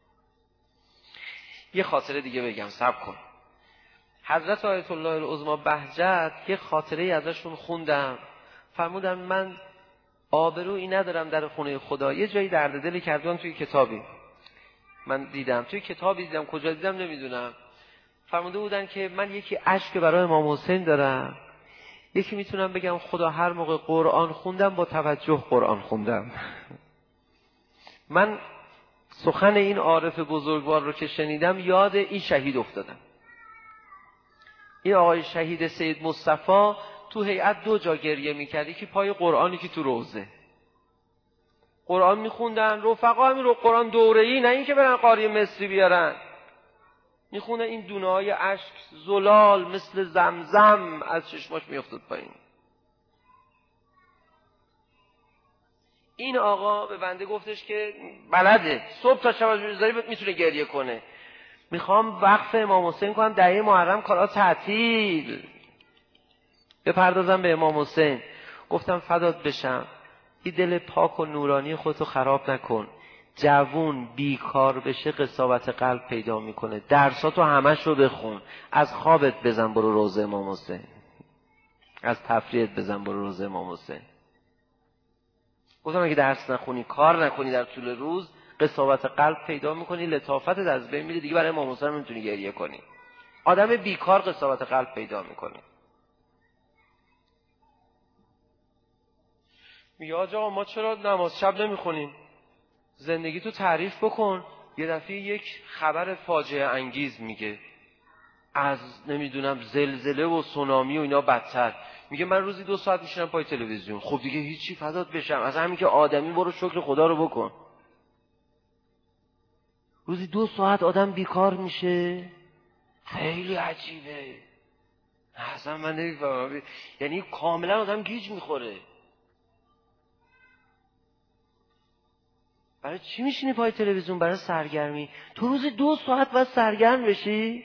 یه خاطره دیگه بگم، صبر کن. حضرت آیت الله العظمی بهجت یه خاطره ازشون خوندم، فرمودن من آبرویی ندارم در خونه خدا. یه جایی درد دلی کردن توی کتابی، من دیدم توی کتابی دیدم، کجا دیدم نمیدونم، فرموده بودن که من یکی اشک برای امام حسین دارم، یکی میتونم بگم خدا هر موقع قرآن خوندم با توجه قرآن خوندم. من سخن این عارف بزرگوار رو که شنیدم یاد این شهید افتادم. این آقای شهید سید مصطفی تو هیئت دو جا گریه میکرد، یکی پای قرآنی که تو روزه قرآن میخوندن، رفقا همین رو قرآن دوره‌ای، نه این که برن قاری مصری بیارن، میخونه، این دونه های اشک زلال مثل زمزم از چشماش میافتاد پایین. این آقا به بنده گفتش که بلده صبح تا شب از روزایی میتونه گریه کنه، میخوام وقف امام حسین کنم دهه محرم کارا تعطیل بپردازم به امام حسین. گفتم فدات بشم، این دل پاک و نورانی خودتو خراب نکن. جوون بیکار بشه قساوت قلب پیدا میکنه، درساتو همش رو بخون، از خوابت بزن برو روضه امام حسین، از تفریحت بزن برو روضه امام حسین. گفتم اگه درس نخونی کار نکنی در طول روز قساوت قلب پیدا میکنی، لطافتت از بین میره، دیگه برای امام حسین نمیتونی گریه کنی. آدم بیکار قساوت قلب پیدا میکنه. میگه آقا ما چرا نماز شب نمیخونیم؟ زندگی تو تعریف بکن. یه دفعه یک خبر فاجعه انگیز میگه، از نمیدونم زلزله و سونامی و اینا بدتر. میگه من روزی دو ساعت میشینم پای تلویزیون. خب دیگه هیچی، فدات بشم، از همین که آدمی برو شکر خدا رو بکن. روزی دو ساعت آدم بیکار میشه، خیلی عجیبه. اصلا من نمیفهمم، یعنی کاملا آدم گیج میخوره. برای چی میشینی پای تلویزیون؟ برای سرگرمی. تو روزی دو ساعت باید سرگرم بشی؟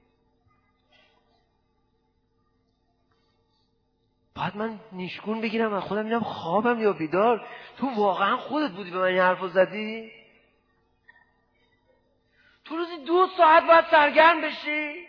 بعد من نیشگون بگیرم و خودم میرم خوابم یا بیدار. تو واقعا خودت بودی به من این حرفو زدی؟ تو روزی دو ساعت باید سرگرم بشی؟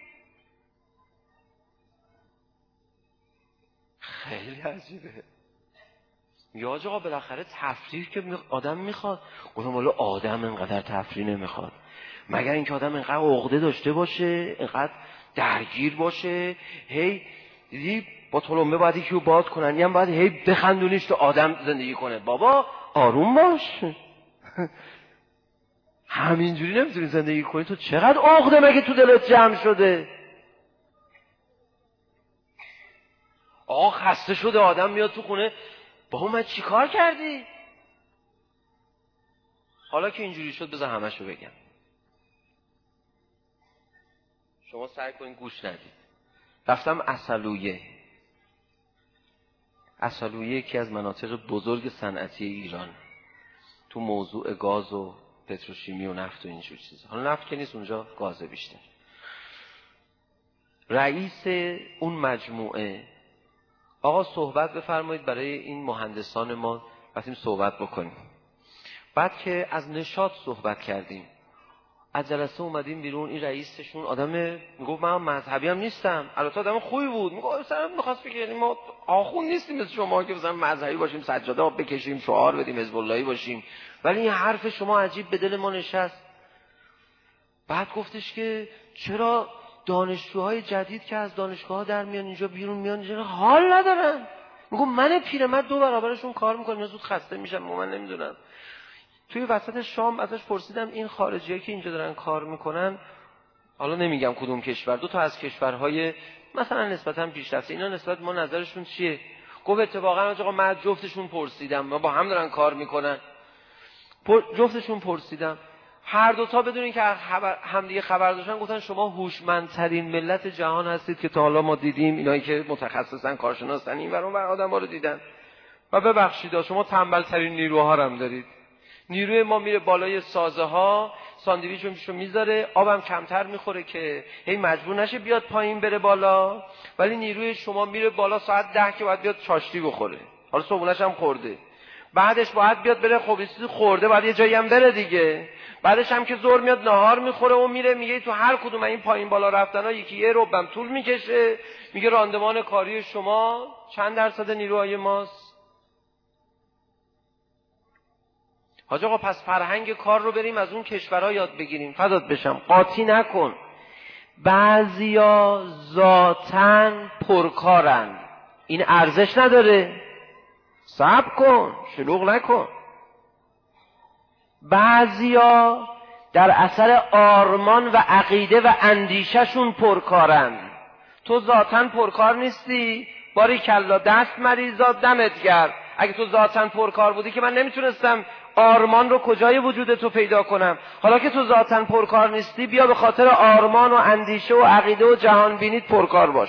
خیلی عجیبه. یا آقا بالاخره تفریح که آدم میخواد. گفتم والا آدم اینقدر تفریح نمیخواد، مگر اینکه آدم اینقدر عقده داشته باشه، اینقدر درگیر باشه، هی دیدی با تلمبه باید یکی رو باد کنن، هم باید هی بخندونیش تو آدم زندگی کنه. بابا آروم باش، همینجوری نمیتونی زندگی کنی. تو چقدر عقده مگه تو دلت جمع شده؟ آقا خسته شده آدم میاد تو خونه، بابا من چی کار کردی؟ حالا که اینجوری شد بذار همشو بگم، شما سعی کنین گوش ندید. رفتم عسلویه. عسلویه یکی از مناطق بزرگ صنعتی ایران، تو موضوع گاز و پتروشیمی و نفت و اینجور چیزا. حالا نفت که نیست اونجا، گازه بیشتر. رئیس اون مجموعه آقا صحبت بفرمایید برای این مهندسان ما، رفتیم صحبت بکنیم. بعد که از نشاط صحبت کردیم، از جلسه اومدیم بیرون، این رئیسشون آدم میگفت من مذهبی هم نیستم، البته آدم خوبی بود، میگفت مثلا می‌خواست بگه ما آخوند نیستیم مثل شما که مثلا مذهبی باشیم، سجاده بکشیم، شعار بدیم، حزب اللهی باشیم، ولی این حرف شما عجیب به دل ما نشست. بعد گفتش که چرا دانشجوهای جدید که از دانشگاه در میان اینجا بیرون میان اینجا حال ندارن؟ میگم من پیرمرد دو برابرشون کار میکنم، زود خسته میشم. من نمیدونم. توی وسط شام ازش پرسیدم این خارجی‌ها که اینجا دارن کار میکنن، حالا نمیگم کدوم کشور، دو تا از کشورهای مثلا نسبتاً پیشرفته، اینا نسبت ما نظرشون چیه؟ گفت اتفاقا آقا من جفتشون پرسیدم، ما با هم دارن کار میکنن، جفتشون پرسیدم، هر دوتا بدون اینکه همدیگه خبر داشتن گفتن شما هوشمندترین ملت جهان هستید که تا حالا ما دیدیم. اینایی که متخصصن، کارشناسن، این ور اون ور آدم‌ها رو دیدن. و ببخشید شما تنبل‌ترین نیروها رو هم دارید. نیروی ما میره بالای سازه ها، ساندویچو میشو میذاره، آبم کمتر میخوره که هی مجبور نشه بیاد پایین بره بالا. ولی نیروی شما میره بالا ساعت ده که باید بیاد چاشتی بخوره، حالا صبحونش هم خورده، بعدش باید بیاد بره خب چیزی خورده، بعد یه جایی هم بره دیگه، بعدش هم که زور میاد ناهار میخوره و میره. میگه تو هر کدوم این پایین بالا رفتن‌ها یکی یه ربم طول میکشه. میگه راندمان کاری شما چند درصد نیروهای ماست؟ حاج آقا پس فرهنگ کار رو بریم از اون کشورها یاد بگیریم. فدات بشم، قاطی نکن. بعضیا ذاتاً پرکارن، این ارزش نداره، صبر کن، شلوغ نکن. بعضیا در اثر آرمان و عقیده و اندیشهشون پرکارن. تو ذاتاً پرکار نیستی، باریکلا دست مریضا دمت گرم. اگه تو ذاتاً پرکار بودی که من نمیتونستم آرمان رو کجای وجود تو پیدا کنم. حالا که تو ذاتاً پرکار نیستی، بیا به خاطر آرمان و اندیشه و عقیده و جهان بینیت پرکار باش.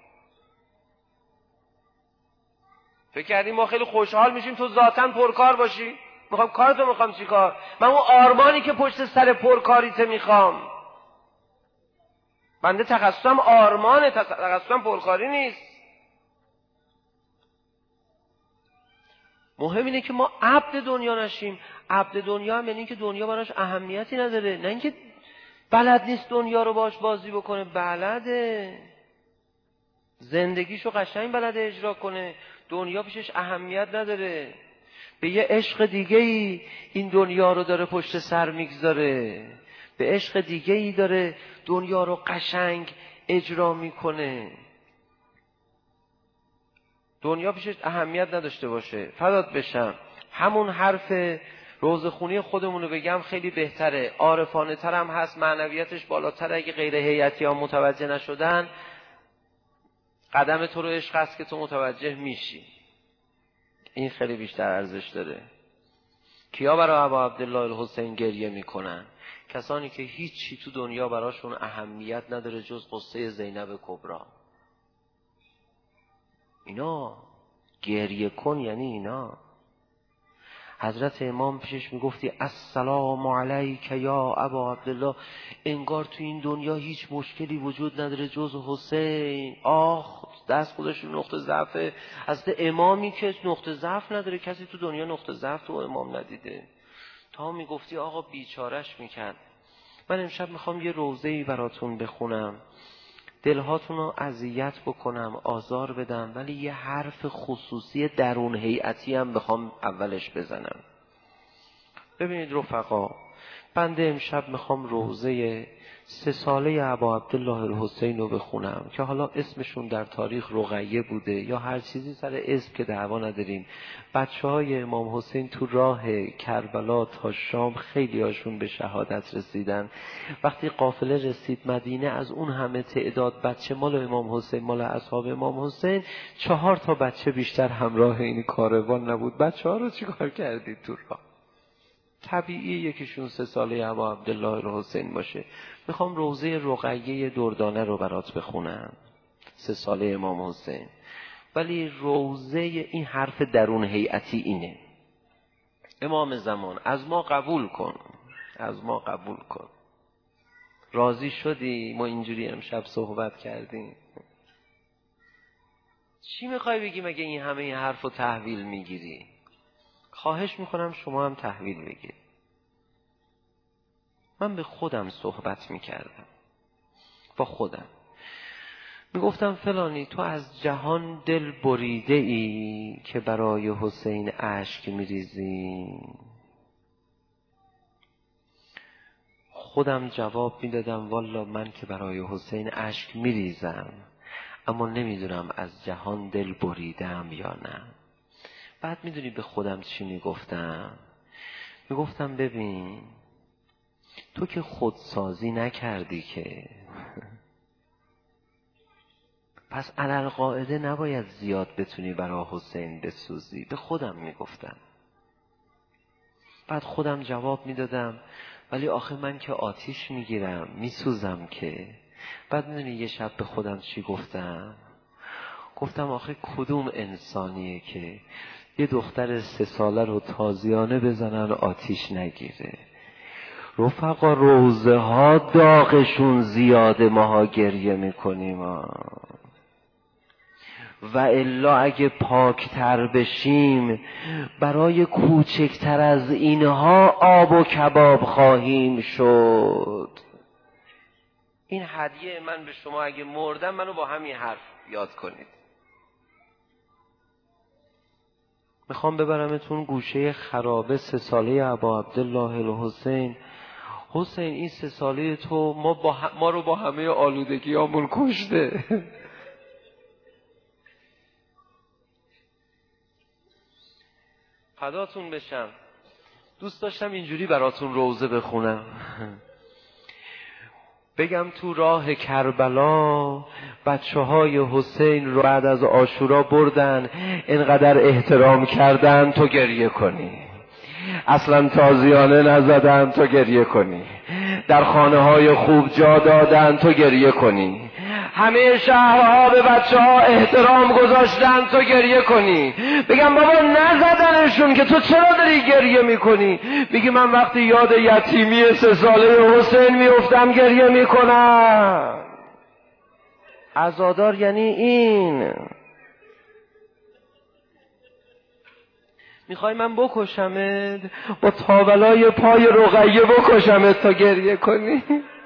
فکر کردی ما خیلی خوشحال میشیم تو ذاتاً پرکار باشی؟ میخوام کارتو، میخوام چی کار؟ من اون آرمانی که پشت سر پرکاریته میخوام. بنده تخصصم آرمانه، تخصصم پرکاری نیست. مهم اینه که ما عبد دنیا نشیم. عبد دنیا هم یعنی که دنیا براش اهمیتی نداره، نه اینکه بلد نیست دنیا رو باش بازی بکنه. بلده، زندگیشو قشنگ بلده اجرا کنه. دنیا پیشش اهمیت نداره. به یه عشق دیگه ای این دنیا رو داره پشت سر میگذاره، به عشق دیگه ای داره دنیا رو قشنگ اجرا میکنه. دنیا پیشش اهمیت نداشته باشه. فدات بشم، همون حرف روزخونی خودمون رو بگم خیلی بهتره، عارفانه تر هم هست، معنویتش بالاتر. اگه غیر هیئتی ها متوجه نشدن، قدم تو رو عشق است که تو متوجه میشی. این خیلی بیشتر ارزش داره. کیا برای ابا عبدالله الحسین گریه میکنن؟ کسانی که هیچی تو دنیا براشون اهمیت نداره جز قصه زینب کبری. اینا گریه کن یعنی اینا. حضرت امام پیشش میگفتی السلام علیک یا ابا عبدالله، انگار تو این دنیا هیچ مشکلی وجود نداره جز حسین. آخ دست خودش نقطه ضعف. حضرت امامی که نقطه ضعف نداره، کسی تو دنیا نقطه ضعف تو امام ندیده. تا میگفتی آقا بیچارش میکرد. من امشب میخوام یه روضه‌ای براتون بخونم، دلهاتون رو اذیت بکنم، آزار بدم، ولی یه حرف خصوصی درون هیئتی هم بخوام اولش بزنم. ببینید رفقا، بنده امشب میخوام روضه سه ساله ابا عبدالله الحسین رو بخونم که حالا اسمشون در تاریخ رقیه بوده یا هر چیزی سر اسم که دعوا نداریم. بچه های امام حسین تو راه کربلا تا شام خیلی هاشون به شهادت رسیدن. وقتی قافله رسید مدینه، از اون همه تعداد بچه مال امام حسین، مال اصحاب امام حسین، چهار تا بچه بیشتر همراه این کاروان نبود. بچه ها رو چی کار کردید تو راه؟ طبیعی یکیشون سه ساله ابا عبدالله الحسین باشه. میخوام روضه رقیه دردانه رو برات بخونم، سه ساله امام حسین. ولی روضه این حرف درون هیئتی اینه: امام زمان از ما قبول کن، از ما قبول کن. راضی شدی ما اینجوری امشب صحبت کردیم؟ چی میخوای بگی مگه این همه این حرف رو تحویل میگیری؟ خواهش میکنم شما هم تحویل بگیر. من به خودم صحبت میکردم، با خودم میگفتم فلانی تو از جهان دل بریده ای که برای حسین اشک میریزی. خودم جواب میدادم والا من که برای حسین اشک میریزم، اما نمیدونم از جهان دل بریدم یا نه. بعد میدونی به خودم چی میگفتم؟ میگفتم ببین تو که خودسازی نکردی که، پس علالقاعده نباید زیاد بتونی برای حسین بسوزی. به خودم میگفتم. بعد خودم جواب میدادم ولی آخه من که آتیش میگیرم میسوزم که. بعد میدونی یه شب به خودم چی گفتم؟ گفتم آخه کدوم انسانیه که یه دختر سه ساله رو تازیانه بزنن آتیش نگیره؟ رفقا روزه ها داغشون زیاده، ماها گریه میکنیم ها. و الا اگه پاکتر بشیم برای کوچکتر از اینها آب و کباب خواهیم شد. این هدیه من به شما، اگه مردم منو با همین حرف یاد کنید. میخوام ببرمتون گوشه خرابه سه ساله ابا عبدالله الحسین. حسین این سه ساله تو ما, با هم... ما رو با همه آلودگی همون کشته. فداتون بشم. دوست داشتم اینجوری براتون روزه بخونم. بگم تو راه کربلا بچه های حسین رو بعد از عاشورا بردن، اینقدر احترام کردن تو گریه کنی. اصلا تازیانه نزدن تو گریه کنی. در خانه های خوب جا دادن تو گریه کنی. همه شهرها به بچه ها احترام گذاشتن تو گریه کنی. بگم بابا نزدنشون که تو چرا داری گریه میکنی؟ میگی من وقتی یاد یتیمی سه ساله حسین میافتم گریه میکنم. عزادار یعنی این. میخوای من بکشمت؟ با تاولای پای رقیه بکشمت تا گریه کنی؟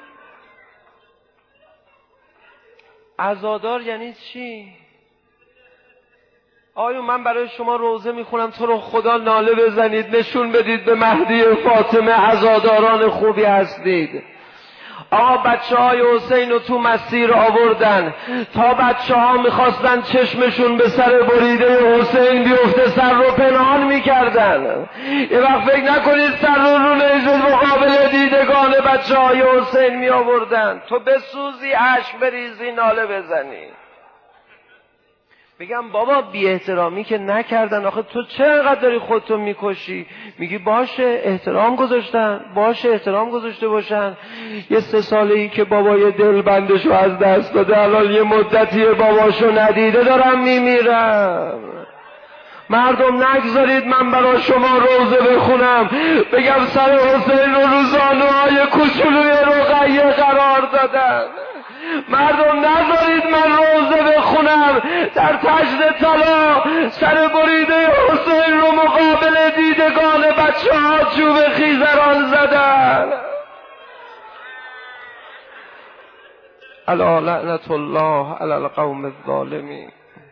عزادار یعنی چی؟ آیا من برای شما روزه میخونم تو رو خدا ناله بزنید، نشون بدید به مهدی فاطمه عزاداران خوبی هستید. آقا بچه های حسین رو تو مسیر آوردن تا بچه ها میخواستن چشمشون به سر بریده حسین بیفته سر رو پنهان میکردن. یه وقت فکر نکنید سر رو رو نیزه مقابل دیدگان بچه های حسین می آوردن تو بسوزی، اشک بریزی، ناله بزنی. بگم بابا بی احترامی که نکردن، آخه تو چقدر داری خودتو میکشی؟ میگی باشه احترام گذاشتن، باشه احترام گذاشته باشن. یه سه ساله ای که بابای دل بندشو از دست داده الان یه مدتی باباشو ندیده دارم میمیرم. مردم نگذارید من برای شما روزه بخونم بگم سر حسین رو روزانوهای کوچولوی رقیه قرار دادن. مردم نذارید من روزه بخونم در تجد طلا سر بریده حسین رو مقابل دیدگان بچه ها چوب خیزران زدن. الا لعنت الله علی القوم الظالمین.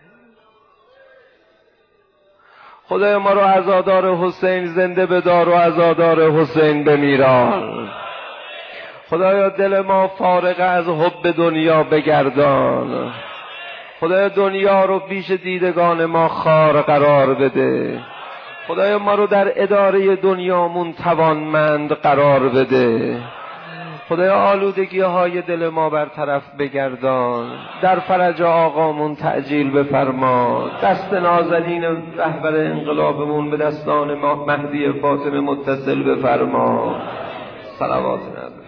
خدای ما رو عزادار حسین زنده بدار و عزادار حسین بمیران. خدایا دل ما فارغ از حب دنیا بگردان. خدایا دنیا رو پیش دیدگان ما خار قرار بده. خدایا ما رو در اداره دنیامون توانمند قرار بده. خدایا آلودگی های دل ما برطرف بگردان. در فرج آقامون تعجیل بفرما. دست نازنین رهبر انقلابمون به دستان مهدی فاطمه متصل بفرما. صلوات